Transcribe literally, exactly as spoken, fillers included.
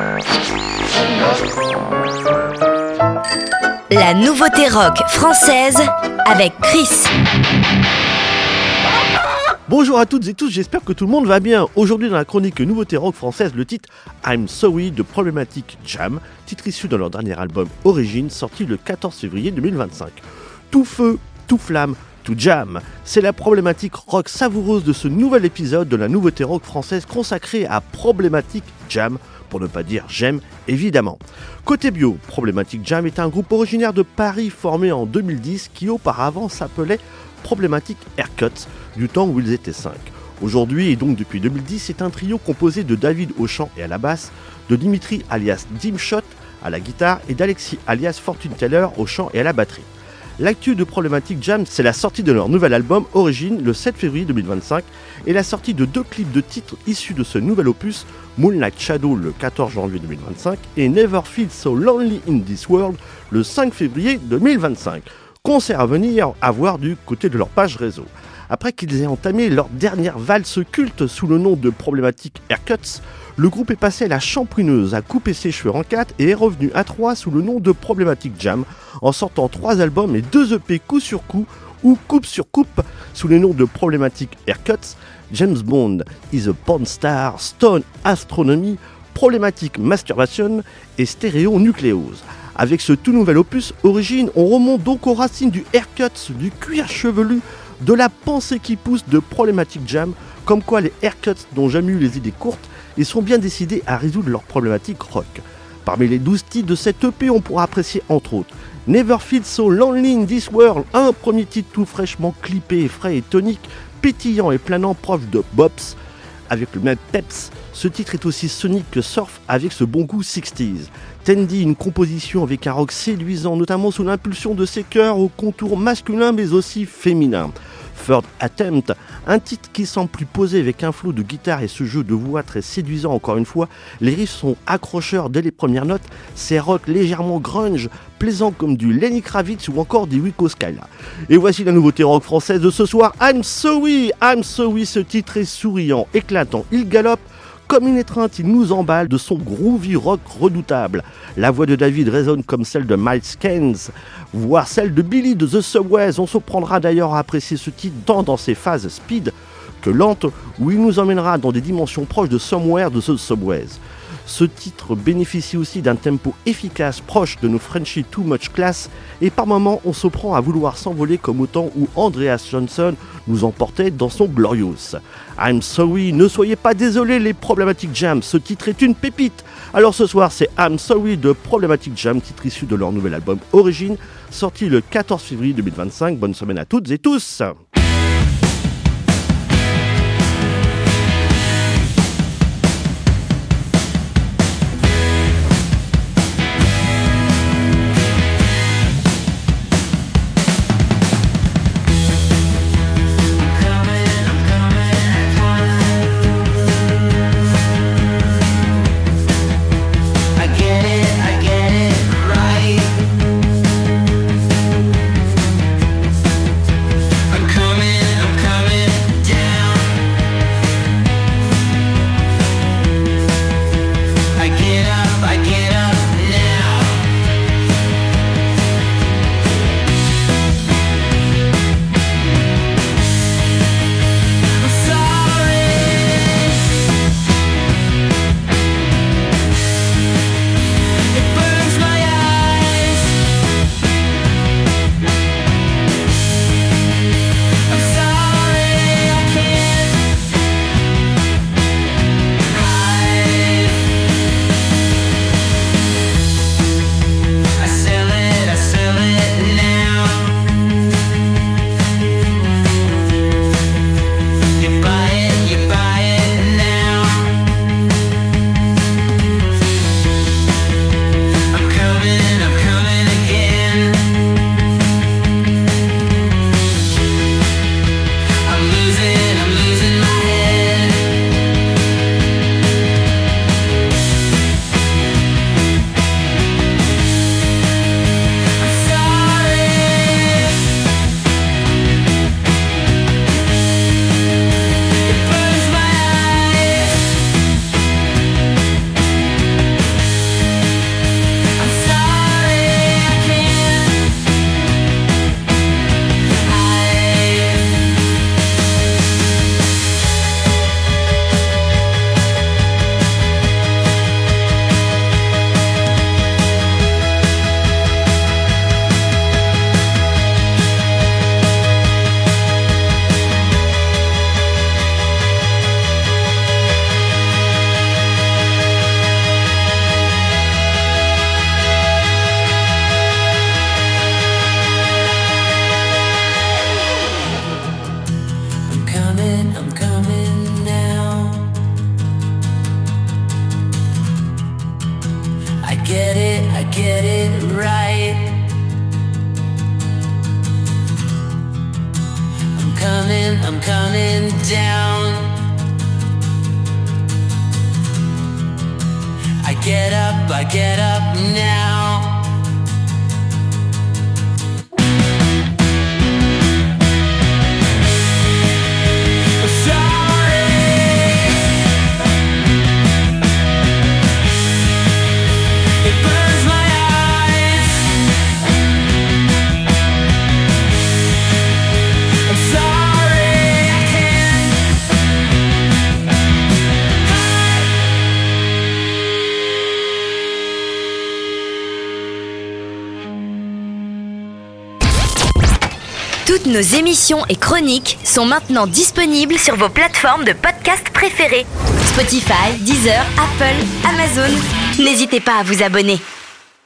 La nouveauté rock française avec Chris. Bonjour à toutes et tous, j'espère que tout le monde va bien. Aujourd'hui dans la chronique nouveauté rock française, le titre I'm Sorry de Problematic Jam, titre issu de leur dernier album Origine, sorti le quatorze février deux mille vingt-cinq. Tout feu, tout flamme, tout jam, c'est la problématique rock savoureuse de ce nouvel épisode de la nouveauté rock française consacrée à Problematic Jam, pour ne pas dire j'aime, évidemment. Côté bio, Problematic Jam est un groupe originaire de Paris formé en deux mille dix qui auparavant s'appelait Problematic Haircuts, du temps où ils étaient cinq. Aujourd'hui et donc depuis deux mille dix, c'est un trio composé de David au chant et à la basse, de Dimitri alias Dimshot à la guitare et d'Alexis alias Fortune Teller au chant et à la batterie. L'actu de Problematic Jam, c'est la sortie de leur nouvel album Origine le sept février deux mille vingt-cinq et la sortie de deux clips de titres issus de ce nouvel opus, Moonlight Shadow le quatorze janvier deux mille vingt-cinq et Never Feel So Lonely in This World le cinq février deux mille vingt-cinq. Concert à venir à voir du côté de leur page réseau. Après qu'ils aient entamé leur dernière valse culte sous le nom de Problematic Haircuts, le groupe est passé à la champouineuse à couper ses cheveux en quatre et est revenu à trois sous le nom de Problematic Jam, en sortant trois albums et deux E P coup sur coup ou coupe sur coupe sous les noms de Problematic Haircuts, James Bond is a Porn Star, Stone Astronomy, Problematic Masturbation et Stéréo Nucléose. Avec ce tout nouvel opus Origine, on remonte donc aux racines du haircut, du cuir chevelu, de la pensée qui pousse de Problematic Jam, comme quoi les haircuts n'ont jamais eu les idées courtes et sont bien décidés à résoudre leurs problématiques rock. Parmi les douze titres de cette E P, on pourra apprécier entre autres Never Feel So Lonely in This World, un premier titre tout fraîchement clippé, frais et tonique, pétillant et planant proche de bops, avec le même peps. Ce titre est aussi sonique que surf avec ce bon goût sixties. Tandy, une composition avec un rock séduisant, notamment sous l'impulsion de ses chœurs aux contours masculins mais aussi féminins. Third Attempt, un titre qui semble plus posé avec un flow de guitare et ce jeu de voix très séduisant encore une fois. Les riffs sont accrocheurs dès les premières notes, c'est rock légèrement grunge, plaisant comme du Lenny Kravitz ou encore des Wilco Skyla. Et voici la nouveauté rock française de ce soir, I'm Sorry, I'm Sorry, ce titre est souriant, éclatant, il galope. Comme une étreinte, il nous emballe de son groovy rock redoutable. La voix de David résonne comme celle de Miles Keynes, voire celle de Billy de The Subways. On se prendra d'ailleurs à apprécier ce titre tant dans ses phases speed que lentes, où il nous emmènera dans des dimensions proches de Somewhere de The Subways. Ce titre bénéficie aussi d'un tempo efficace proche de nos Frenchies Too Much Class et par moments on se prend à vouloir s'envoler comme au temps où Andreas Johnson nous emportait dans son Glorious. I'm Sorry, ne soyez pas désolés les Problematic Jam, ce titre est une pépite. Alors ce soir c'est I'm Sorry de Problematic Jam, titre issu de leur nouvel album Origine, sorti le quatorze février deux mille vingt-cinq. Bonne semaine à toutes et tous. Coming get it, I get it right. I'm coming, I'm coming down. I get up, I get up now. Toutes nos émissions et chroniques sont maintenant disponibles sur vos plateformes de podcast préférées. Spotify, Deezer, Apple, Amazon. N'hésitez pas à vous abonner.